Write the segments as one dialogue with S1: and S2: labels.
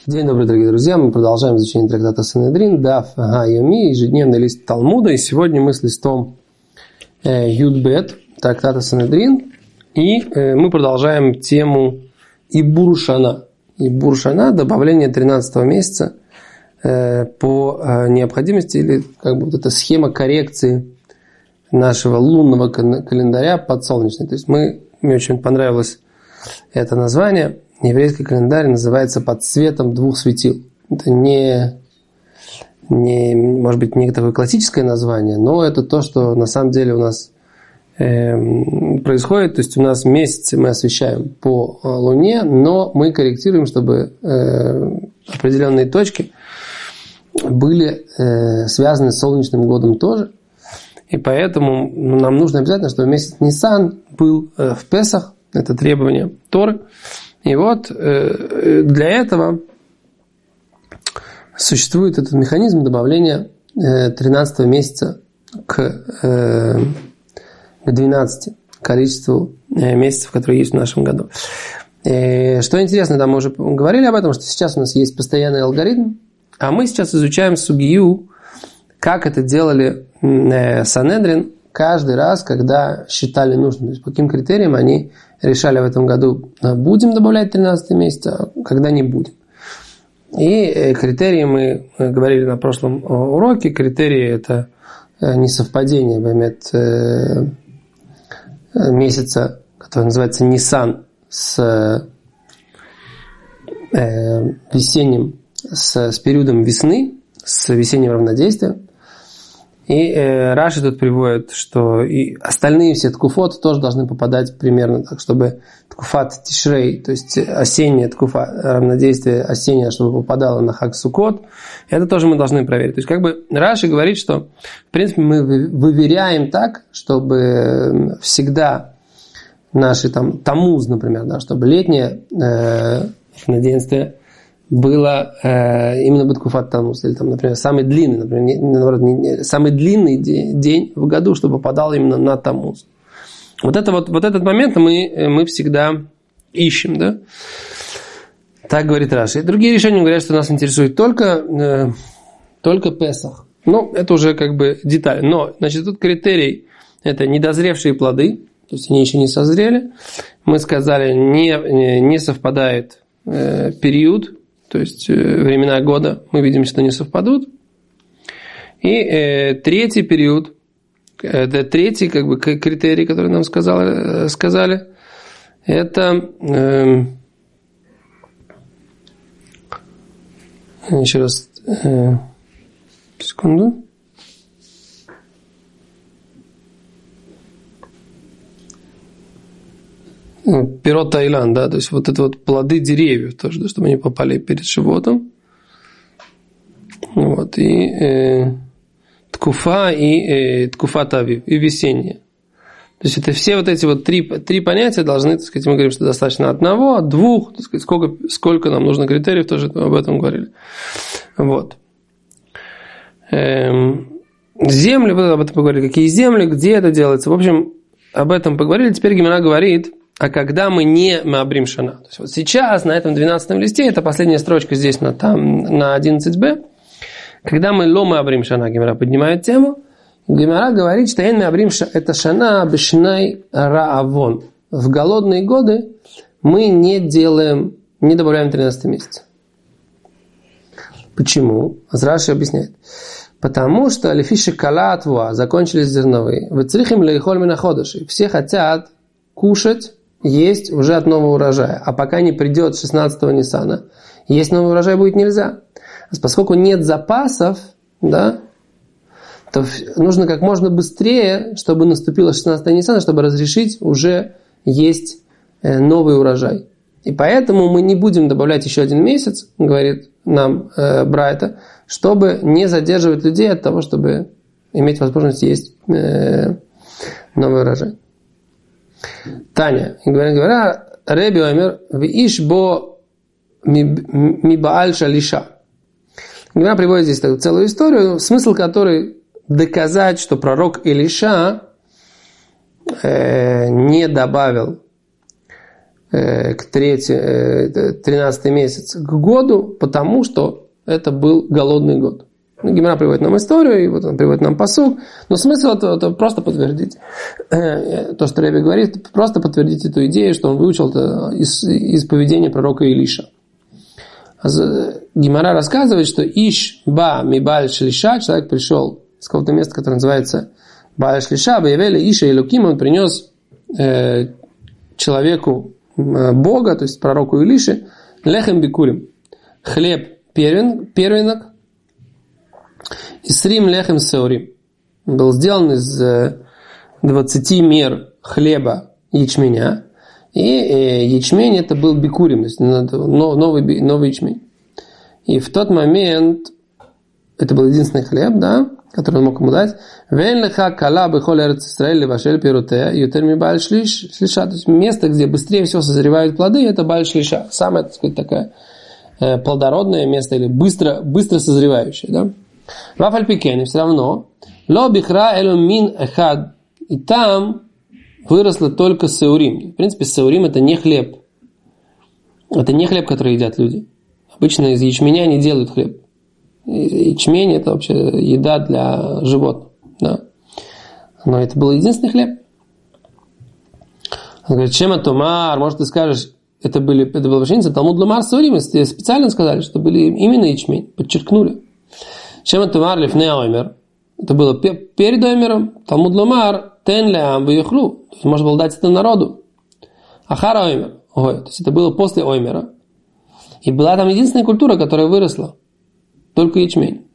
S1: День добрый, дорогие друзья. Мы продолжаем изучение трактата Санедрин, Даф Га-Йоми, ежедневный лист Талмуда. И сегодня мы с листом Юд-Бет, трактата Санедрин. И мы продолжаем тему Ибур Шана. Ибур Шана – добавление 13-го месяца по необходимости, или как бы вот эта схема коррекции нашего лунного календаря под солнечный. То есть мне очень понравилось это название. Еврейский календарь называется «Под светом двух светил». Это не может быть, не такое классическое название, но это то, что на самом деле у нас происходит. То есть у нас месяцы мы освещаем по Луне, но мы корректируем, чтобы определенные точки были связаны с солнечным годом тоже. И поэтому нам нужно обязательно, чтобы месяц Нисан был в Песах. Это требование Торы. И вот для этого существует этот механизм добавления 13 месяца к 12 количеству месяцев, которые есть в нашем году. Что интересно, да, мы уже говорили об этом, что сейчас у нас есть постоянный алгоритм, а мы сейчас изучаем сугию, как это делали Санедрин каждый раз, когда считали нужным. То есть по каким критериям они решали в этом году, будем добавлять 13 месяц, а когда не будем. И критерии мы говорили на прошлом уроке. Критерии – это несовпадение месяца, который называется Нисан, с весенним, с периодом весны, с весенним равнодействием. И Раши тут приводит, что и остальные все ткуфот тоже должны попадать примерно так, чтобы ткуфат тишрей, то есть осенняя ткуфа, равнодействие осеннее, чтобы попадало на хаг Суккот, это тоже мы должны проверить. То есть как бы Раши говорит, что в принципе мы выверяем так, чтобы всегда наши там Тамуз, например, да, чтобы летнее равнодействие было именно Беткуфат Тамуз, или там, например, самый длинный, например, самый длинный день в году, чтобы попадал именно на Тамуз. Вот этот момент мы всегда ищем, да? Так говорит Раши. И другие решения говорят, что нас интересует только Песах. Ну, это уже как бы деталь. Но, значит, тут критерий – это недозревшие плоды, то есть они еще не созрели. Мы сказали, не совпадает период, то есть времена года, мы видим, что не совпадут. И третий период, это третий как бы критерий, который нам сказали, это еще раз, секунду. Пирот Таиланд, да, то есть вот это вот плоды деревьев тоже, да, чтобы они попали перед Шивотом. Вот, и ткуфа, и ткуфа тавив, и весеннее. То есть это все вот эти вот три понятия должны, так сказать, мы говорим, что достаточно одного, двух, так сказать, сколько нам нужно критериев, тоже об этом говорили. Вот. Земли, об этом поговорили, какие земли, где это делается. В общем, об этом поговорили. Теперь Гемара говорит, а когда мы не Маабрим Шана. То есть вот сейчас на этом 12-м листе, это последняя строчка здесь на 11b, когда мы ло Маабрим Шана, Гемара поднимает тему, Гемара говорит, что эн Маабрим это Шана бешнай раавон. В голодные годы мы не добавляем 13 месяц. Почему? Раши объясняет. Потому что лефиши кала атвуа, закончились зерновые. Вецрихим лейхоль минаходаши. Все хотят кушать, есть уже от нового урожая. А пока не придет 16-го Ниссана, есть новый урожай будет нельзя. Поскольку нет запасов, да, то нужно как можно быстрее, чтобы наступило 16-го Ниссана, чтобы разрешить уже есть новый урожай. И поэтому мы не будем добавлять еще один месяц, говорит нам Брайта, чтобы не задерживать людей от того, чтобы иметь возможность есть новый урожай. Таня, говоря, Реби Омер, виш бо мибааль шалиша. Гемара приводит здесь целую историю, смысл которой доказать, что пророк Илиша не добавил к 13 месяц к году, потому что это был голодный год. Гемара приводит нам историю, и вот он приводит нам пасук, но смысл это просто подтвердить то, что Ребе говорит, просто подтвердить эту идею, что он выучил это из поведения пророка Илиша. Гемара рассказывает, что Иш ба ми Бааль Шлиша, человек пришел с какого-то места, которое называется Бааль Шлиша, Баявели Иша Элоким, он принес человеку Бога, то есть пророку Илиши, лехем бикурим, хлеб первенок, Исрим лехем сеурим. Был сделан из 20 мер хлеба ячменя. И ячмень это был бикурим, то есть новый ячмень. И в тот момент это был единственный хлеб, да, который он мог ему дать. То есть место, где быстрее всего созревают плоды, это Бааль Шлиша. Самое, так сказать, такое плодородное место или быстро созревающее, да. Вафальпикен, все равно, ло бихра элю мин эхад, и там выросло только сеурим. В принципе, сеурим это не хлеб. Это не хлеб, который едят люди. Обычно из ячменя не делают хлеб. Ячмень это вообще еда для животных. Да. Но это был единственный хлеб. Он говорит, чем это тумар? Может, ты скажешь, это была пшеница? Талмуд ломар сеурим. Специально сказали, что были именно ячмень. Подчеркнули. Чем это тумар лифней оймер? Это было перед оймером. Талмуд ломар тен леам вьюхлу. То есть можно было дать это народу. Ахара оймер. То есть это было после оймера. И была там единственная культура, которая выросла. Только ячмень.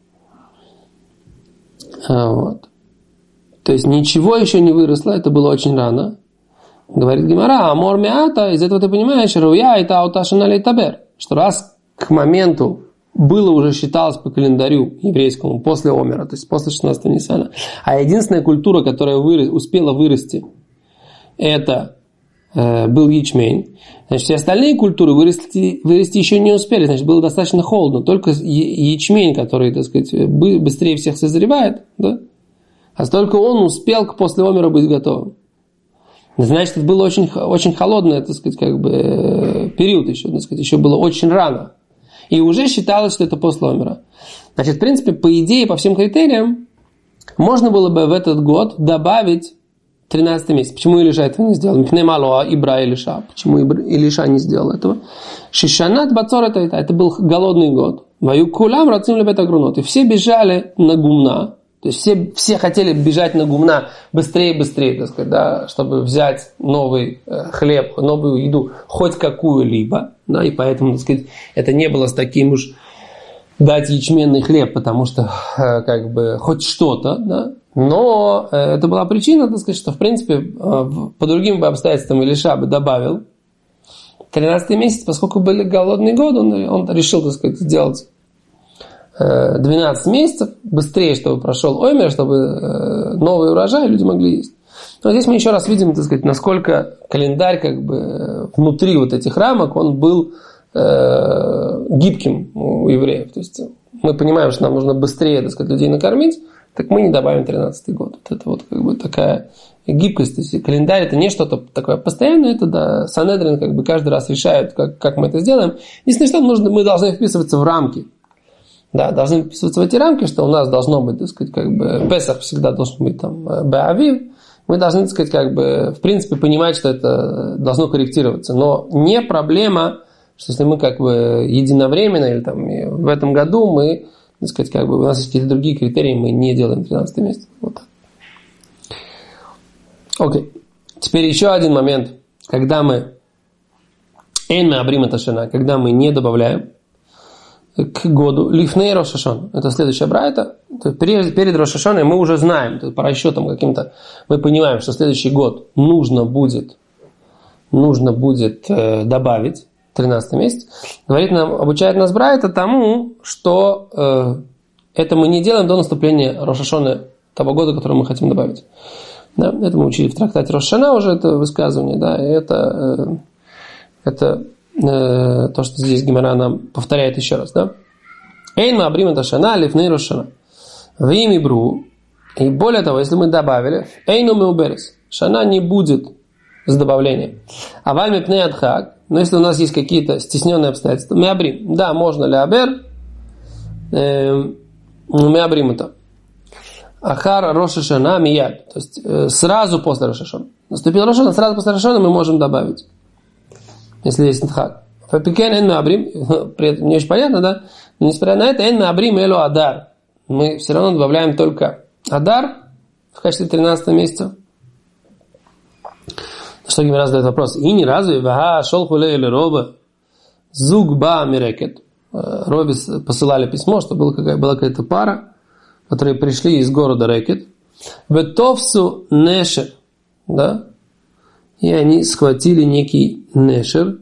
S1: Вот. То есть ничего еще не выросло. Это было очень рано. Говорит Гемара, амор миата. Из этого ты понимаешь, руя это ауташаналей табер. Что раз к моменту было уже считалось по календарю еврейскому после Омера, то есть после 16-го Ниссана. А единственная культура, которая успела вырасти, это был ячмень. Значит, все остальные культуры вырасти еще не успели. Значит, было достаточно холодно. Только ячмень, который, так сказать, быстрее всех созревает, да? А только он успел после Омера быть готовым. Значит, это было очень, очень холодный, так сказать, как бы, период еще, так сказать, еще было очень рано. И уже считалось, что это после Омера. Значит, в принципе, по идее, по всем критериям, можно было бы в этот год добавить 13 месяц. Почему Илиша этого не сделал? Ибра Илиша. Почему Илиша не сделал этого? Шишанат бацор это был голодный год. Ваю кулам рацим лебет агрунот. И все бежали на гумна. То есть все хотели бежать на гумна быстрее, так сказать, да, чтобы взять новый хлеб, новую еду, хоть какую-либо. Да, и поэтому, так сказать, это не было с таким уж дать ячменный хлеб, потому что как бы хоть что-то, да. Но это была причина, так сказать, что в принципе по другим бы обстоятельствам Илиша бы добавил 13 месяц, поскольку были голодный год, он решил, так сказать, сделать 12 месяцев быстрее, чтобы прошел оймер, чтобы новый урожай люди могли есть. Но здесь мы еще раз видим, так сказать, насколько календарь как бы внутри вот этих рамок он был гибким у евреев. То есть мы понимаем, что нам нужно быстрее, так сказать, людей накормить, так мы не добавим 13-й год. Вот это вот как бы такая гибкость. То есть календарь это не что-то такое постоянное, это да, Санедрин как бы каждый раз решает, как мы это сделаем. Единственное, что мы должны вписываться в рамки. Да, должны вписываться в эти рамки, что у нас должно быть, так сказать, как бы Песах всегда должен быть там Беавив. Мы должны, так сказать, как бы в принципе понимать, что это должно корректироваться. Но не проблема, что если мы как бы единовременно или там в этом году мы, так сказать, как бы у нас есть какие-то другие критерии, мы не делаем 13 месяц. Вот так. Окей. Теперь еще один момент, когда мы когда мы не добавляем к году лифней Рош ха-Шана. Это следующая брайта. Перед Рош ха-Шаной мы уже знаем, по расчетам каким-то, мы понимаем, что следующий год нужно будет добавить 13 месяц. Обучает нас брайта тому, что это мы не делаем до наступления Рош ха-Шаны того года, который мы хотим добавить. Да? Это мы учили в трактате Рош ха-Шана уже, это высказывание. Да? И это то, что здесь Гемара нам повторяет еще раз, да? Эйн маабрим это шана лифней рош шана. Вими бру. И более того, если мы добавили, эйну меуберес. Шана не будет с добавлением. А вальми пней адхак, но если у нас есть какие-то стесненные обстоятельства, меабрим, да, можно леабер, меабрим это. Ахар Рош ха-Шана мияд, то есть сразу после Рош ха-Шана. Наступил Рош ха-Шана, сразу после Рош ха-Шана мы можем добавить, если есть адхак. Фапикен эн меабрим, при этом не очень понятно, да? Но несмотря на это, эн меабрим элу адар. Мы все равно добавляем только адар в качестве 13 месяца. Что Гемара задает вопрос? И ни разу вага шол хуле или роба зуг ба мирекет. Робе посылали письмо, что была какая-то пара, которые пришли из города Рекет. Ветовсу нешер. Да? И они схватили некий нешер.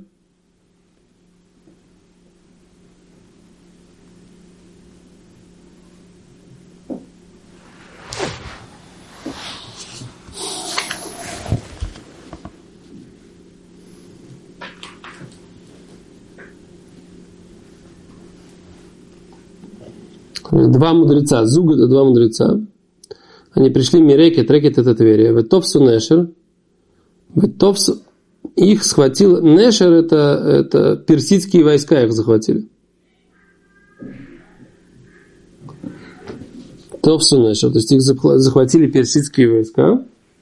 S1: Два мудреца, зуг это два мудреца. Они пришли мирекет, рекет это Тверия. Ветовсу нешер. Ветовсу их схватил нешер, это персидские войска их захватили. Товсу нешер, то есть их захватили персидские войска.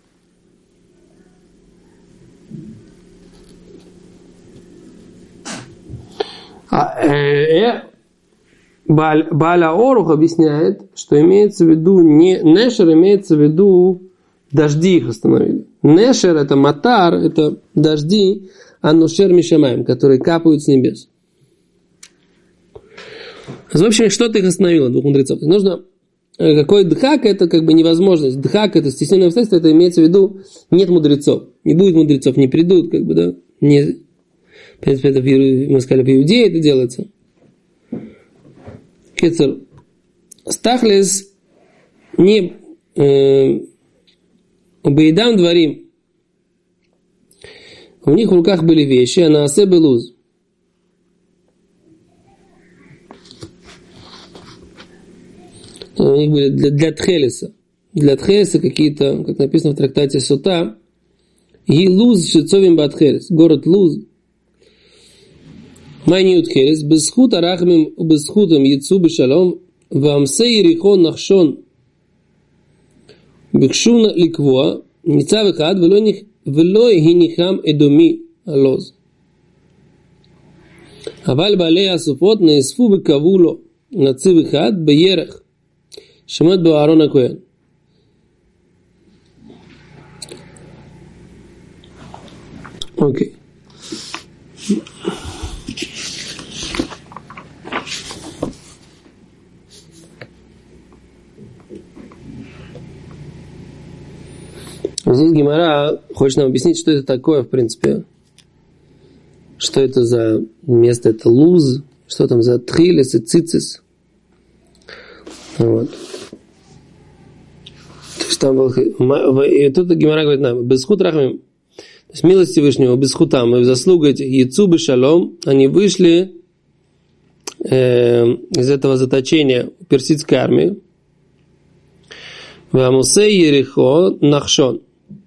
S1: Бааля Орух объясняет, что имеется в виду не нешер, имеется в виду дожди их остановили. Нешер это матар, это дожди, аннушер мишамаем, которые капают с небес. В общем, что-то их остановило, двух мудрецов. Нужно какой дхак, это как бы невозможность. Дхак это стесненное обстоятельство, это имеется в виду нет мудрецов. Не будет мудрецов, не придут, как бы, да. Не, в принципе, это мы сказали, в Иудее это делается. Кецер, стахлес не убейдам дворим. У них в руках были вещи, а на асе был луз. У них были для тхелеса. Для тхелеса какие-то, как написано в трактате Сута, и луз шицовим батхелес. Город Луз. Майниут хелес, бесхут арахмим, бесхутам яцу бешалом, вамсе ерихон нахшон, бекшуна ликвоа, ница вехад, велой гинихам эдоми алоз. Аваль балей асуфот наисфу бекавуло, наци вехад, беерех, шемет баарон акоэн. Окей. Здесь Гемара хочет нам объяснить, что это такое, в принципе. Что это за место, это луз, что там за тхилес и цицис. Вот. То есть там был... И тут Гемара говорит нам, бесхут рахмим, то есть милость Всевышнего, бесхутам, и в заслугу этих яцу бешалом, они вышли из этого заточения персидской армии. Вамусе ерихо нахшон.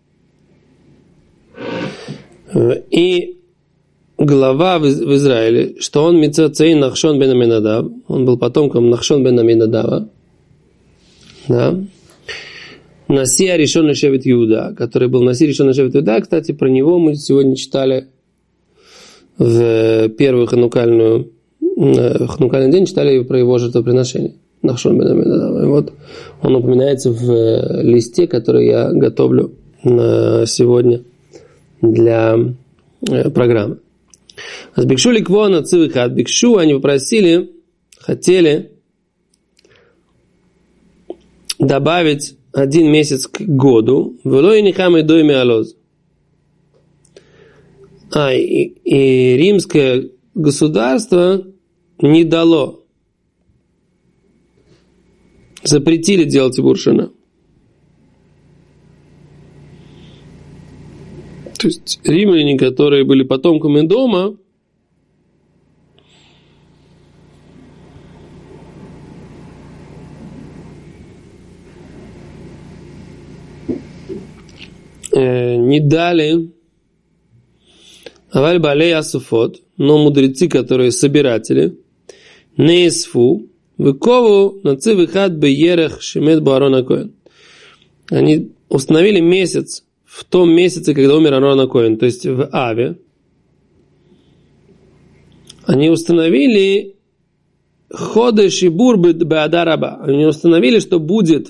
S1: И глава в Израиле, что он мицацей Нахшон бен Аминадав, он был потомком Нахшон бен Аминадава, да, Наси Аришон Шевет Иуда, который был Наси Аришон Шевет Иуда, кстати, про него мы сегодня читали в первый ханукальный день, читали про его жертвоприношение. Нахшон бен Аминадав. И вот он упоминается в листе, который я готовлю на сегодня для программы. С Бикшу ликво на цивыхат. Бикшу они попросили, хотели добавить 1 месяц к году. Велой нихам и дойми алоз. И римское государство не дало. Запретили делать буршина. То есть римляне, которые были потомками дома, не дали Аваль балей асуфот, но мудрецы, которые собиратели, неисфу, выкову нацив ихат беерех шемет баарон акоэн. Они установили месяц в том месяце, когда умер Аарон акоэн, то есть в Аве. Они установили ходеш и бурбы беадараба. Они установили, что будет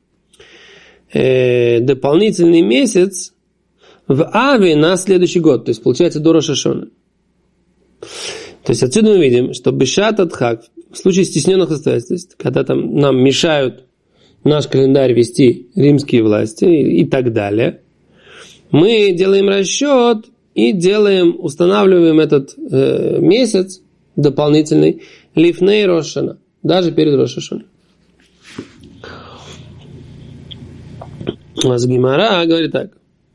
S1: дополнительный месяц в Аве на следующий год. То есть получается до Рош ха-Шана. То есть отсюда мы видим, что бешат адхак, в случае стесненных обстоятельств, когда там нам мешают наш календарь вести римские власти и так далее, мы делаем расчет и устанавливаем этот месяц дополнительный лифней Рош ха-Шана, даже перед Рош ха-Шана. Гемара говорит так.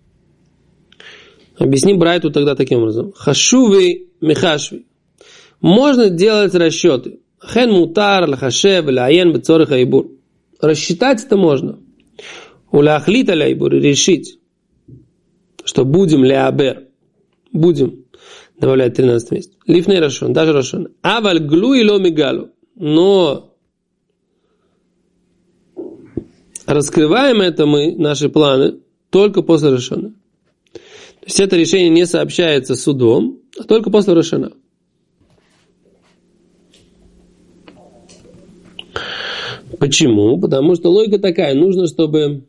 S1: Объясни Брайту тогда таким образом. Хашуви мехашви. Можно делать расчеты. Хен мутар лахашев ляен бецорих айбур. Рассчитать это можно. Уляхлит аляйбур, решить, что будем ляабер. Будем добавлять 13 месяц. Лифней Рошон, даже Рошон. Аваль глу и ло мигалу. Но раскрываем это мы, наши планы, только после Рошона. То есть это решение не сообщается судом, а только после Рошона. Почему? Потому что логика такая. Нужно, чтобы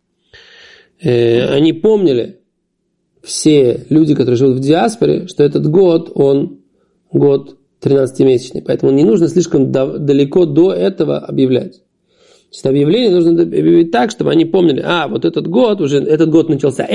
S1: они помнили, все люди, которые живут в диаспоре, что этот год, он год 13-месячный. Поэтому не нужно слишком далеко до этого объявлять. То есть объявление нужно объявить так, чтобы они помнили, вот этот год начался,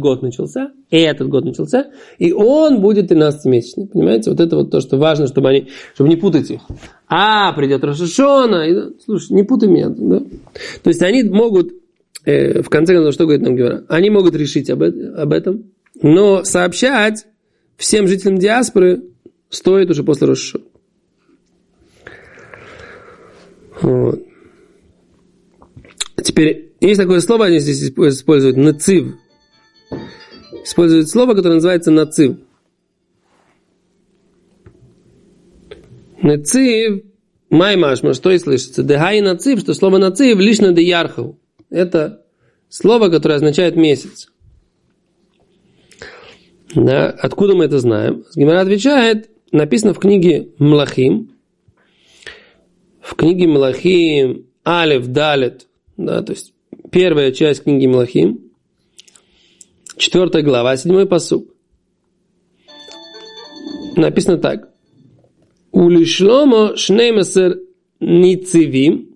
S1: и он будет 13-месячный. Понимаете? Вот это вот то, что важно, чтобы не путать их. Придет Рош ха-Шана, слушай, не путай меня. Да? То есть они могут, в конце концов, что говорит нам Гемара? Они могут решить об этом, но сообщать всем жителям диаспоры стоит уже после Рош ха-Шана. Вот. Теперь, есть такое слово, они здесь используют, нацив. Используют слово, которое называется нацив. Нацив, маймашма, что и слышится? Дехай нацив, что слово нацив лично де ярхов. Это слово, которое означает месяц. Да, откуда мы это знаем? Гемара отвечает, написано в книге Млахим. В книге Млахим Алеф Далет, да, то есть первая часть книги Млахим, 4 глава, 7 пасук. Написано так. Улишломо шнеймесер ницавим,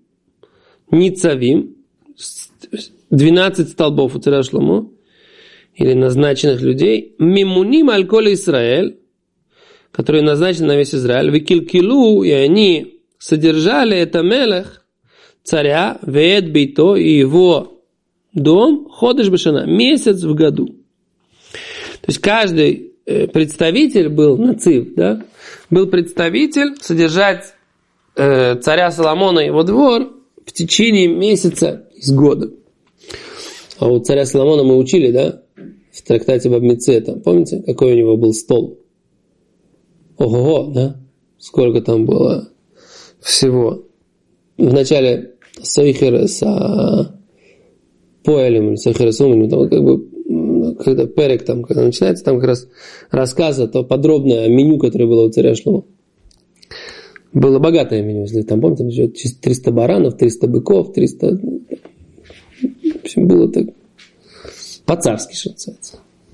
S1: 12 столбов у царя Шломо, или назначенных людей, мимуним аль-коль Исраэль, которые назначены на весь Израиль, викилкилу, и они содержали это мелех, царя, веет бейто, и его дом, ходеш бешана, месяц в году. То есть каждый представитель был нацив, да, был представитель содержать царя Соломона и его двор в течение месяца из года. А у царя Соломона мы учили, да, в трактате Баб-Меце, там, помните, какой у него был стол? Ого-го, да? Сколько там было всего. Вначале Сойхер с Поэлем, Сойхер с Умелем, там как бы, когда перек там, когда начинается, там как раз рассказ, то подробное меню, которое было у царя Шломо. Было богатое меню, если там, помните, 300 баранов, 300 быков, 300... В общем, было так по-царски, что называется.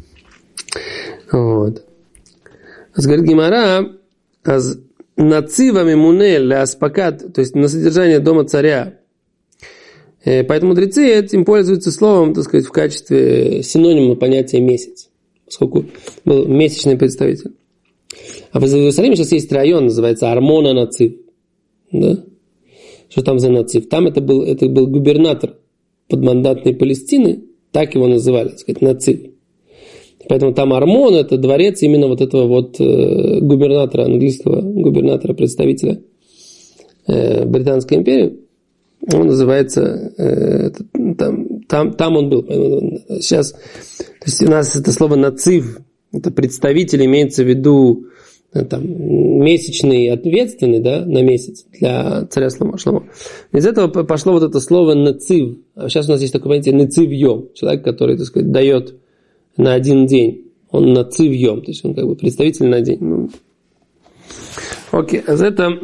S1: Вот. Говорит Гемара, нацива мимуне ляспакат, то есть на содержание дома царя. Поэтому мудрецы этим пользуются словом, так сказать, в качестве синонима понятия месяц, поскольку был месячный представитель. А в Иерусалиме сейчас есть район, называется Армона Нацив. Да? Что там за Нацив? Там это был губернатор подмандатной Палестины, так его называли, так сказать, Нацив. Поэтому там Армон, это дворец именно вот этого вот губернатора, английского губернатора, представителя Британской империи. Он называется, там он был. Сейчас, то есть у нас это слово нацив это представитель, имеется в виду там, месячный ответственный, да, на месяц для царя Шломо. Из этого пошло вот это слово «нацив». А сейчас у нас есть такое понятие «нацив йом». Человек, который, так сказать, дает на один день. Он «нацив йом», то есть он как бы представитель на день. Окей, а это...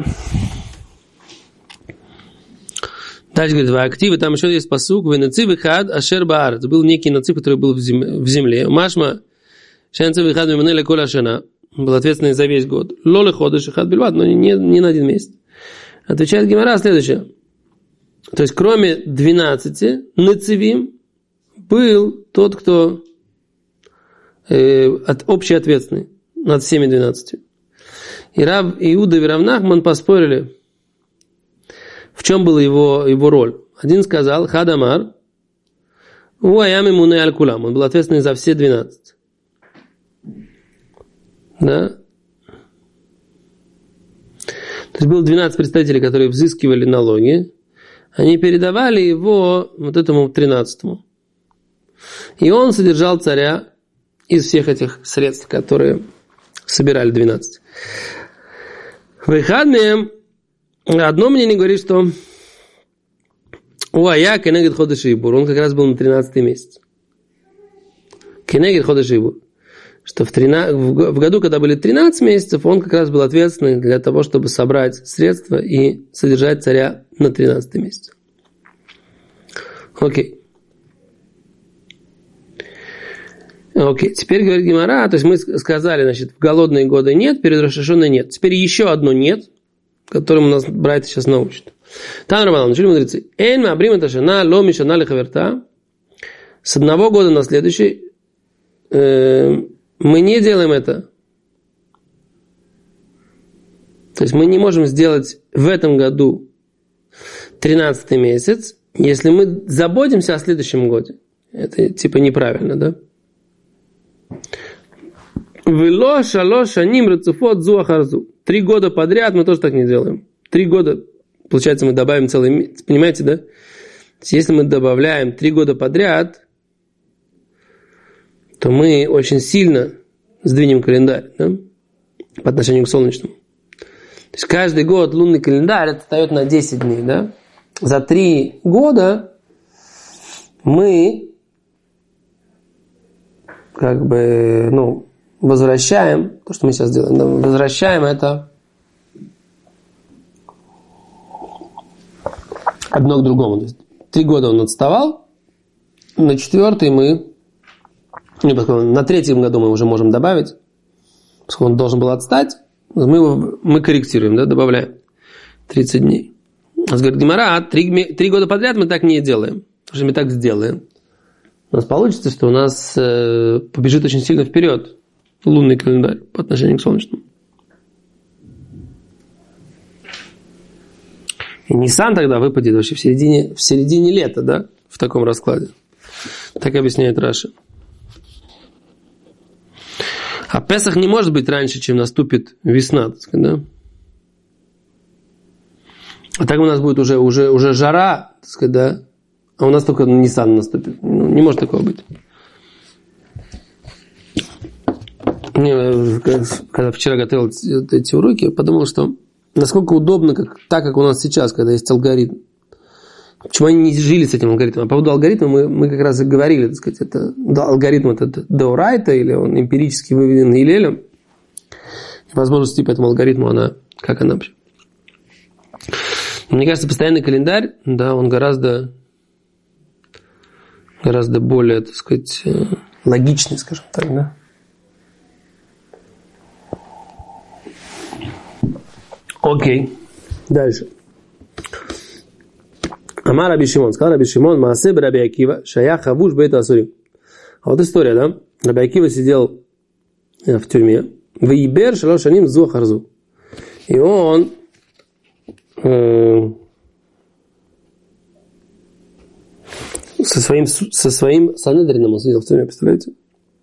S1: Дальше говорит, активы, там еще есть пасук, «Венацив и хад ашер баарец». Был некий нацив, который был в земле. Машма, шенцив и хад миманеля кола шана. Был ответственный за весь год. Лолы ходыш и хад бельват, но не на один месяц. Отвечает Гемара следующее. То есть, кроме 12 нацивим, был тот, кто общий ответственный над всеми 12. И раб Иуда и Рав Нахман поспорили, в чем была его роль. Один сказал, Хадамар, уаями муне аль-кулам. Он был ответственный за все 12. Да? То есть было 12 представителей, которые взыскивали налоги. Они передавали его вот этому 13-му. И он содержал царя из всех этих средств, которые собирали 12. Выходные. Одно мнение говорит, что уая кенегет ходеш ибур. Он как раз был на 13-й месяц. Кенегет ходеш ибур. Что в году, когда были 13 месяцев, он как раз был ответственный для того, чтобы собрать средства и содержать царя на 13 месяц. Окей. Окей. Теперь говорит Гемара, то есть мы сказали, значит, в голодные годы нет, перед Рош ха-Шана нет. Теперь еще одно нет, которым нас братья сейчас научат. Там Раман, начали мудрецы. Эйн мабрим это шана, ло мишана лехаверта. С одного года на следующий мы не делаем это. То есть мы не можем сделать в этом году 13 месяц, если мы заботимся о следующем годе. Это типа неправильно, да? Вело шалош аним рецуфот зу ахарзу. 3 года подряд мы тоже так не делаем. 3 года, получается, мы добавим целый месяц. Понимаете, да? То есть, если мы добавляем 3 года подряд, то мы очень сильно сдвинем календарь, да? По отношению к солнечному. То есть каждый год лунный календарь отстает на 10 дней, да? За 3 года мы как бы, возвращаем, то, что мы сейчас делаем, да, возвращаем это одно к другому. То есть 3 года он отставал, на 4-й на 3-м году мы уже можем добавить, поскольку он должен был отстать, мы корректируем, да, добавляем 30 дней. Говорит Гемара, 3 года подряд мы так не делаем, потому что мы так сделаем. У нас получится, что у нас побежит очень сильно вперед лунный календарь по отношению к солнечному. И Нисан тогда выпадет вообще в середине лета, да, в таком раскладе. Так объясняет Раши. А Песах не может быть раньше, чем наступит весна, так сказать, да? А так у нас будет уже жара, так сказать, да? А у нас только Нисан наступит. Не может такого быть. Когда вчера готовил эти уроки, я подумал, что насколько удобно, так как у нас сейчас, когда есть алгоритм. Почему они не жили с этим алгоритмом? А по поводу алгоритма мы как раз и говорили, так сказать, это алгоритм этот Деорайта, или он эмпирически выведен Илелем. Возможности по этому алгоритму, как она вообще. Мне кажется, постоянный календарь, да, он гораздо более, так сказать, логичный, скажем так, да. Окей. Дальше. Амар Раби Шимон. Сказал Раби Шимон, Маасе бе Раби Акива, шая хавуш бейт асурим. А вот история, да? Раби Акива сидел в тюрьме. Вейбер шалош шаним зу харзу. И он со своим Санедрином он сидел в тюрьме, представляете?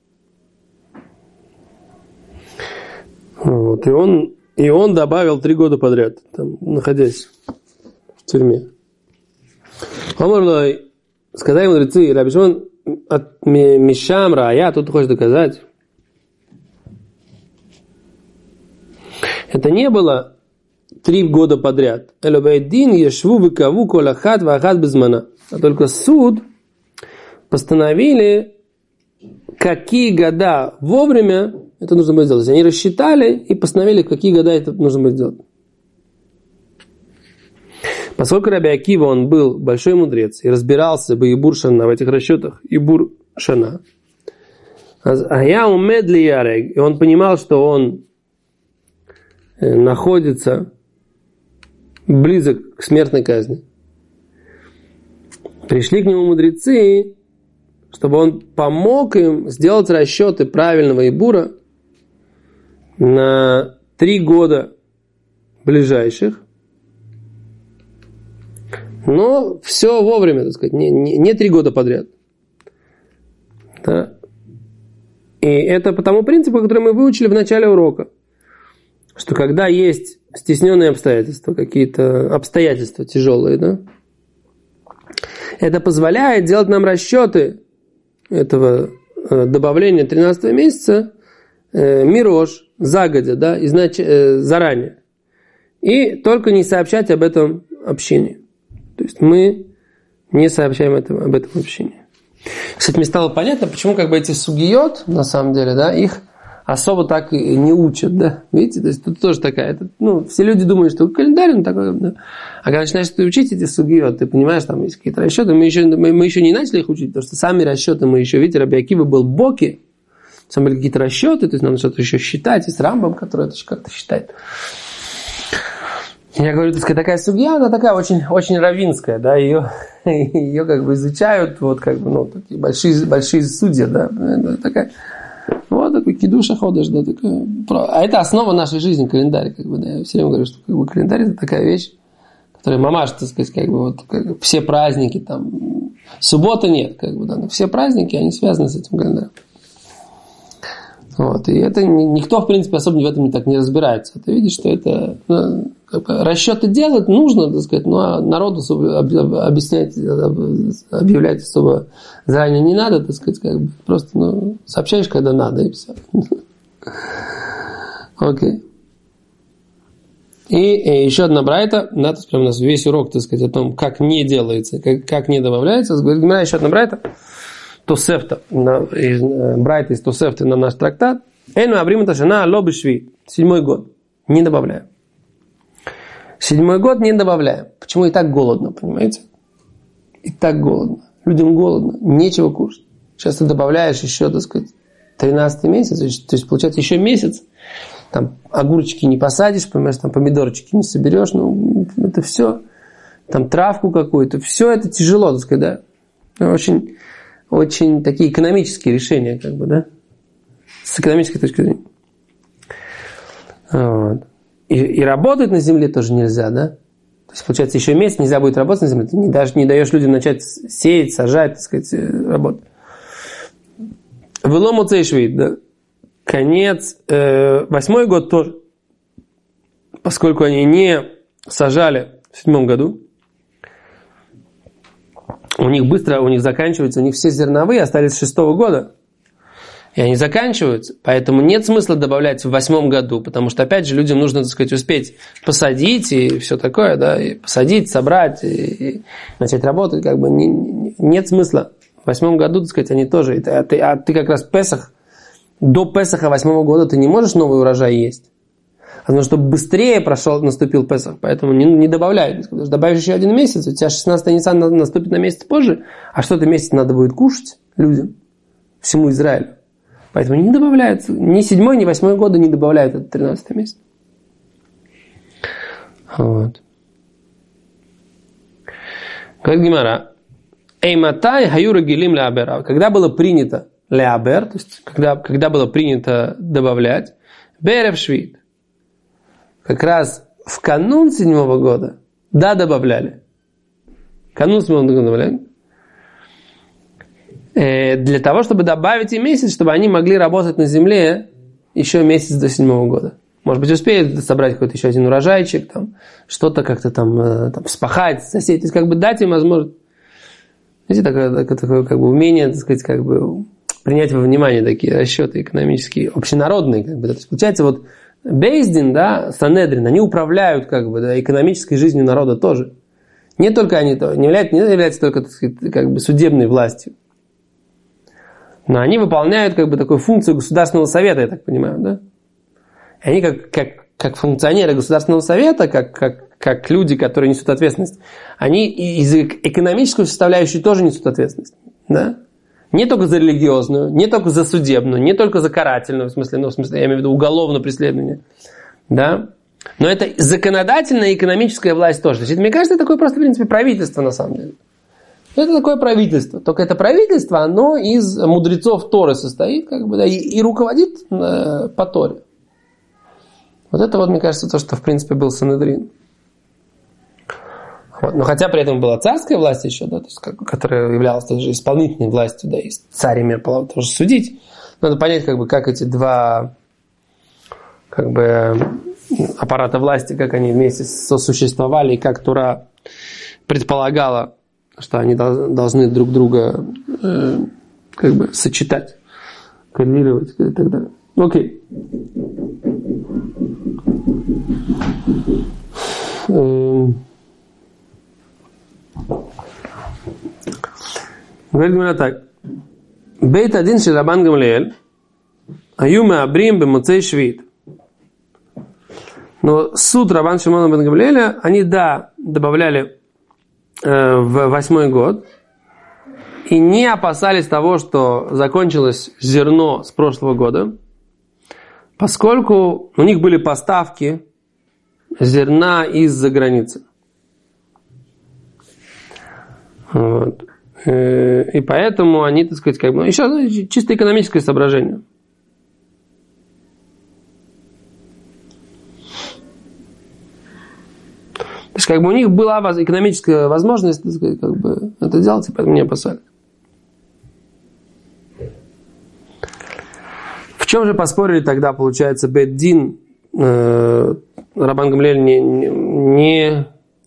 S1: Вот. И он добавил 3 года подряд, там, находясь в тюрьме. Омарлой, сказали мудрецы, Раби Шимон от Мишам Рая, тут хочешь доказать, Это не было 3 года подряд. Элобайдин ешву выкаву колахат вахат безмана. А только суд постановили, какие года вовремя это нужно будет сделать. Они рассчитали и постановили, в какие года это нужно будет сделать. Поскольку Раби Акива, он был большой мудрец и разбирался бы Ибур Шана в этих расчетах, Ибур Шана, а я умедли ярег, и он понимал, что он находится близок к смертной казни. Пришли к нему мудрецы, чтобы он помог им сделать расчеты правильного Ибура на 3 года ближайших, но все вовремя, так сказать, не 3 года подряд. Да. И это по тому принципу, который мы выучили в начале урока, что когда есть стесненные обстоятельства, какие-то обстоятельства тяжелые, да, это позволяет делать нам расчеты этого добавления 13 месяца мирош, загодя, да, заранее. И только не сообщать об этом общении. То есть мы не сообщаем об этом общении. Кстати, мне стало понятно, почему как бы эти сугиот, на самом деле, да, их особо так и не учат, да, видите, то есть тут тоже такая, все люди думают, что календарь он такой, да, а когда начинаешь ты учить эти сугиот, ты понимаешь, там есть какие-то расчеты, мы еще не начали их учить, потому что сами расчеты мы еще, видите, Раби Акива был боки, там были какие-то расчеты, то есть надо что-то еще считать, есть Рамбам, который это как-то считает. Я говорю, так сказать, такая сугья, она такая очень, очень раввинская, да, ее как бы изучают, вот как бы, такие большие судьи, да, такая, вот такой кидуша ходишь, да, такая, а это основа нашей жизни, календарь, как бы, да, я все время говорю, что как бы календарь это такая вещь, которая мамаш, так сказать, как бы, вот, как бы, все праздники, там, суббота нет, как бы, да, но все праздники, они связаны с этим календарем. Вот, и это никто, в принципе, особо в этом так не разбирается. Ты видишь, что это как бы, расчеты делать нужно, так сказать, но народу объяснять, объявлять особо заранее не надо, так сказать, как бы, просто сообщаешь, когда надо, и все. Окей. И еще одна брайта, да, то есть прям у нас весь урок, так сказать, о том, как не делается, как не добавляется. Говорит, еще одна брайта. Тосефта, брайта из Тосефты на наш трактат. Эйну абримата шана лоби шви. 7 год. Не добавляем. 7 год не добавляем. Почему и так голодно, понимаете? И так голодно. Людям голодно. Нечего кушать. Сейчас ты добавляешь еще, так сказать, 13 месяц. То есть, получается, еще месяц. Там огурчики не посадишь, понимаешь, там помидорчики не соберешь. Это все. Там травку какую-то. Все это тяжело, так сказать, да. Очень такие экономические решения, как бы, да? С экономической точки зрения. Вот. И работать на земле тоже нельзя, да? То есть, получается, еще месяц нельзя будет работать на земле. Ты даже не даешь людям начать сеять, сажать, так сказать, работать. Вело муцей швид, да? Конец, 8 год тоже. Поскольку они не сажали в 7 году, у них заканчиваются, у них все зерновые остались с 6 года. И они заканчиваются. Поэтому нет смысла добавлять в 8 году, потому что, опять же, людям нужно, так сказать, успеть посадить и все такое, да, и посадить, собрать, и начать работать, как бы нет смысла. В 8 году, так сказать, они тоже. А ты как раз Песах, до Песаха 8 года ты не можешь новый урожай есть. Нужно, чтобы быстрее наступил Песах, поэтому не добавляй. Добавишь еще 1 месяц, у тебя 16-й Нисан наступит на месяц позже, а что-то месяц надо будет кушать людям, всему Израилю. Поэтому не добавляют, ни 7, ни 8 года не добавляют этот 13-й месяц. Вот. Говорит Гемара, Эйматай хаюра гилим леабер. Когда было принято леабер, то есть когда было принято добавлять, берев швид. Как раз в канун 7 года, да, добавляли. Канун 7 года добавляли. Для того, чтобы добавить им месяц, чтобы они могли работать на земле еще месяц до 7 года. Может быть, успеют собрать какой-то еще 1 урожайчик, там, что-то как-то там вспахать, засеять. То есть, как бы дать им возможность. Видите, такое как бы умение, так сказать, как бы принять во внимание такие расчеты экономические, общенародные. Как бы. То есть, получается, вот Бейздин, да, Санедрин, они управляют как бы, да, экономической жизнью народа тоже. Не только они, не являются только, так сказать, как бы судебной властью. Но они выполняют как бы такую функцию Государственного совета, я так понимаю, да? И они как функционеры Государственного совета, как люди, которые несут ответственность, они из экономической составляющей тоже несут ответственность, да? Не только за религиозную, не только за судебную, не только за карательную, в смысле, я имею в виду уголовное преследование, да? Но это законодательная и экономическая власть тоже. То есть, мне кажется, это такое просто, в принципе, правительство на самом деле. Это такое правительство. Только это правительство, оно из мудрецов Торы состоит, как бы, да, и руководит по Торе. Вот это вот, мне кажется, то, что, в принципе, был Санедрин. Вот. Но хотя при этом была царская власть еще, да, то есть, которая являлась тоже исполнительной властью, да, и царь имел право тоже судить. Надо понять, как бы, как эти два, как бы, аппарата власти, как они вместе сосуществовали, и как Тора предполагала, что они должны друг друга как бы сочетать, коррелировать и так далее. Окей. Говорит Гемара так. Бейт один шель Рабан Гамлиэль аю меабрим бемоцей швид. Но суд Рабан Шимона бен Гамлиэля, они, да, добавляли в 8-й год и не опасались того, что закончилось зерно с прошлого года, поскольку у них были поставки зерна из-за границы. Вот. И поэтому они, так сказать, как бы, еще чисто экономическое соображение. То есть, как бы у них была экономическая возможность, так сказать, как бы, это делать, и поэтому не опасались. В чем же поспорили тогда, получается, Бет-Дин, Рабан Гамлиэль не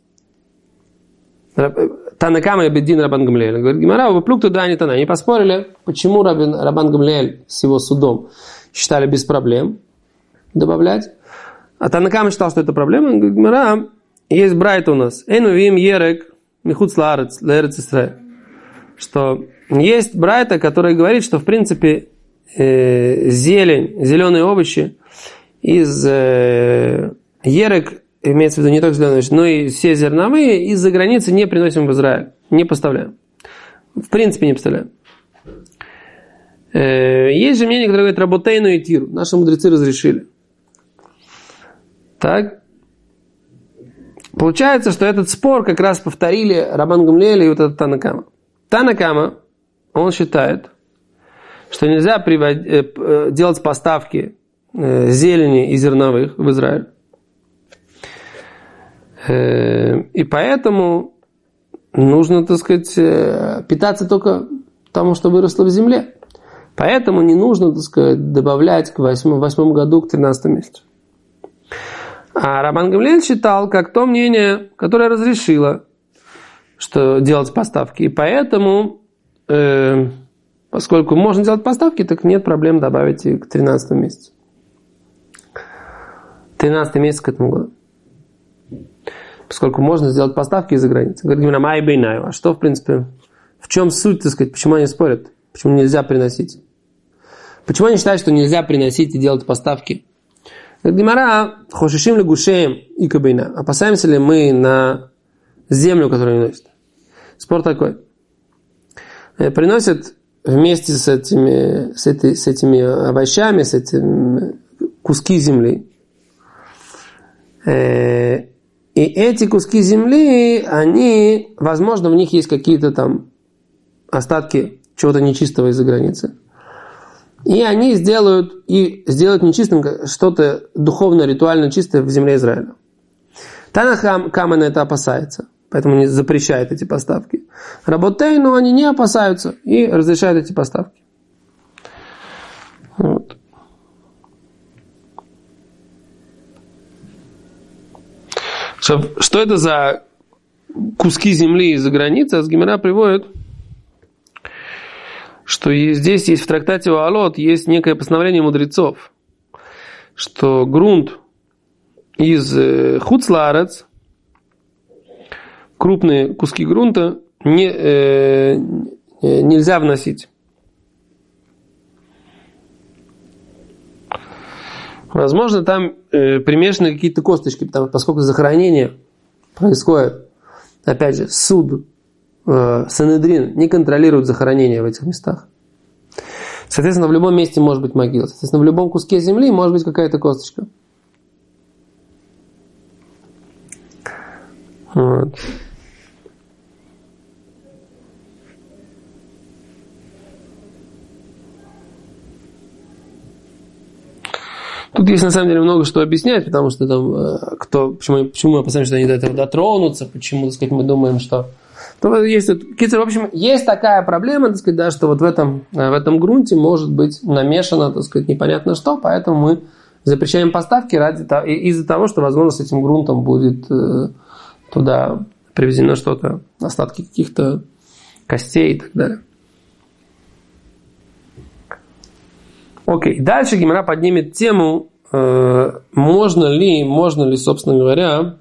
S1: Танакама и Бет-Дин Рабан Гамлиэль. Говорит, Гемара, вы плюк туда, не тана. Они поспорили, почему Рабан Гамлиэль с его судом считали без проблем добавлять. А Танакама считал, что это проблема. Говорит, Гемара, есть брайта у нас. Эйнувим ерек михуц лаарец лаарец Исраэль. Что есть брайта, который говорит, что в принципе зелень, зеленые овощи из ерек, имеется в виду не только зеленые овощи, но и все зерновые из-за границы не приносим в Израиль, не поставляем. В принципе не поставляем. Есть же мнение, которое говорит работейну и тиру. Наши мудрецы разрешили. Так. Получается, что этот спор как раз повторили Рабан Гамлиэль и вот этот Танакама. Танакама, он считает, что нельзя делать поставки зелени и зерновых в Израиль. И поэтому нужно, так сказать, питаться только тому, что выросло в земле. Поэтому не нужно, так сказать, добавлять к 8 году, к 13 месяцу. А Рабан Гамлиэль считал, как то мнение, которое разрешило, что делать поставки. И поэтому, поскольку можно делать поставки, так нет проблем добавить и к 13 месяцу. 13 месяц к этому году. Поскольку можно сделать поставки из-за границы. Говорит, май бейнаю. А что, в принципе, в чем суть, так сказать, почему они спорят? Почему нельзя приносить? Почему они считают, что нельзя приносить и делать поставки? Гемара, хошишим ли гушеем и кабейна. Опасаемся ли мы на землю, которую они носят? Спор такой. Приносят вместе с этими овощами, с этими куски земли. И эти куски земли, они, возможно, в них есть какие-то там остатки чего-то нечистого из-за границы. И они сделают нечистым что-то духовно, ритуально чистое в земле Израиля. Танакама на это опасается, поэтому не запрещает эти поставки. Работейну они не опасаются и разрешают эти поставки. Вот. Что это за куски земли из-за границы? Гемара приводит, что здесь есть в трактате Ваалот есть некое постановление мудрецов, что грунт из хуцлаарец, крупные куски грунта, нельзя вносить. Возможно, там примешаны какие-то косточки, поскольку захоронение происходит, опять же, суд, Санедрин не контролирует захоронение в этих местах. Соответственно, в любом месте может быть могила. Соответственно, в любом куске земли может быть какая-то косточка. Вот. Тут есть, на самом деле, много что объяснять, потому что там, почему мы опасаемся, что они до этого дотронутся, почему, так сказать, мы думаем, что... Есть, в общем, есть такая проблема, так сказать, да, что вот в этом грунте может быть намешано, так сказать, непонятно что, поэтому мы запрещаем поставки из-за того, что, возможно, с этим грунтом будет туда привезено что-то, остатки каких-то костей и так далее. Окей, дальше Гемара поднимет тему, можно ли, собственно говоря,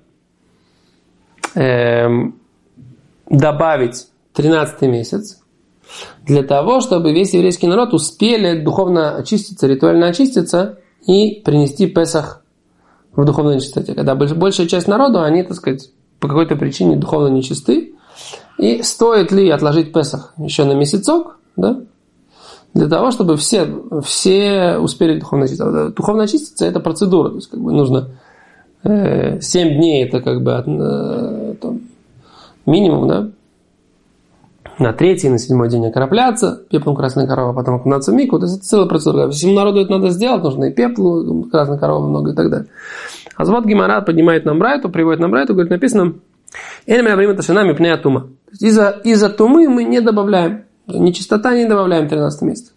S1: добавить 13-й месяц для того, чтобы весь еврейский народ успели духовно очиститься, ритуально очиститься и принести Песах в духовной чистоте. Когда большая часть народа, они, так сказать, по какой-то причине духовно нечисты, и стоит ли отложить Песах еще на месяцок, да, для того, чтобы все успели духовно очиститься. Духовно очиститься – это процедура, то есть как бы нужно 7 дней, это как бы минимум, да, на 3-й и на 7-й день окропляться, пеплом красной коровы, потом окунаться в микву. То есть это целая процедура. Всему народу это надо сделать, нужно и пеплу, красной коровы много и так далее. А вот Гемара поднимает нам брайту, приводит нам брайту, говорит, написано из-за тумы мы не добавляем, нечистота не добавляем 13 месяц.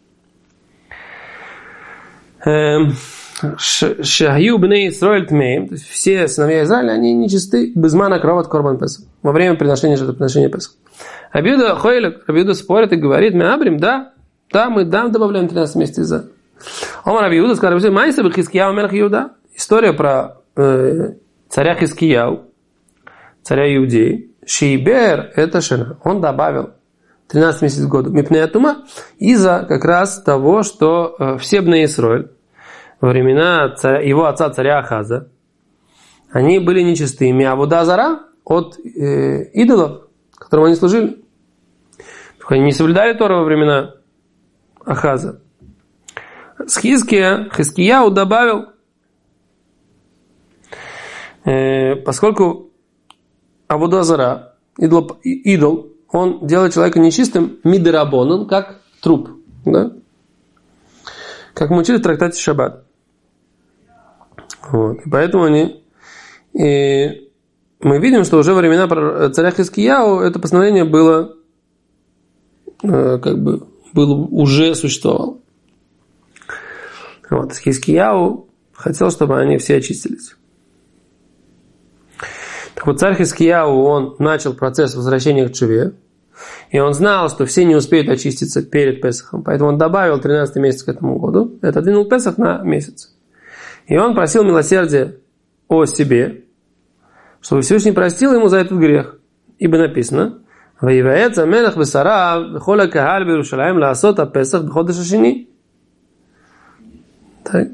S1: Шахью бней Исраэль тмеем, то есть все сыновья Израиля, они нечисты безмана кроват корбан Песах, во время приношения жертвоприношения Песах. Рабиуда спорит и говорит, мы абрим, да, мы добавляем 13 месяцев из-за. Омар Рабиуда сказал, майса б'Хискияу мелех Иуда. История про царя Хискияу, царя Иудеи. Шейбер это шена. Он добавил 13 месяцев в году. Мипнея тума из-за как раз того, что все бней Исраэль во времена его отца царя Ахаза они были нечистыми. А вода зара от идолов, которым они служили. Они не соблюдали Тору во времена Ахаза. С Хискияу добавил, поскольку авода зара, идол, он делает человека нечистым мидерабонан, как труп. Да? Как мы учили в трактате Шаббат. Вот. И поэтому мы видим, что уже во времена царя Хискияу это постановление было уже существовало. Вот. Хискияу хотел, чтобы они все очистились. Так вот, царь Хискияу, он начал процесс возвращения к Тшуве, и он знал, что все не успеют очиститься перед Песахом, поэтому он добавил 13 месяц к этому году, и отодвинул Песах на месяц. И он просил милосердия о себе, чтобы Всевышний простил ему за этот грех. Ибо написано, «Ваиваэц амелах бесара вехола кагаль б'Иерушалаим лаасот а-Песах б'ходеш ха-шени». Так.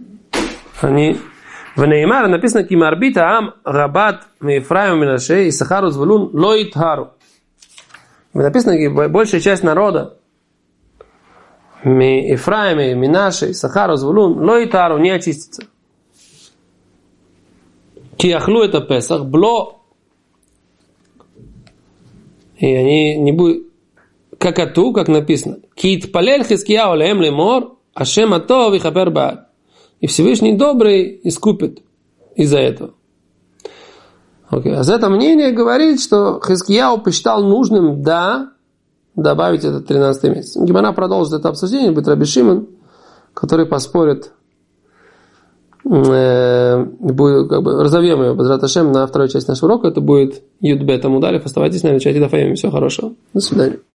S1: В Неймар написано, «Ки марбит аам рабат меифраим минаше и сахару звулун ло итхару». Написано, большая часть народа Ефраиме, Минаше, Сахару, Звулун, Ло итхару не очистится. Киахлу это Песах, бло. И они не будут, как написано. Кит палель Хискияу леем лемор, Ашем атов и хапер баад. И Всевышний добрый искупит из-за этого. Okay. А это мнение говорит, что Хискияу посчитал нужным, добавить этот 13 месяц. Гемара продолжит это обсуждение, будет Раби Шимон, который поспорит, будет, разовьем его, Безрат Ашем, на второй части нашего урока, это будет Юд Бет Амуд Алеф. Оставайтесь с нами, чайте Дафаем, всего хорошего. До свидания.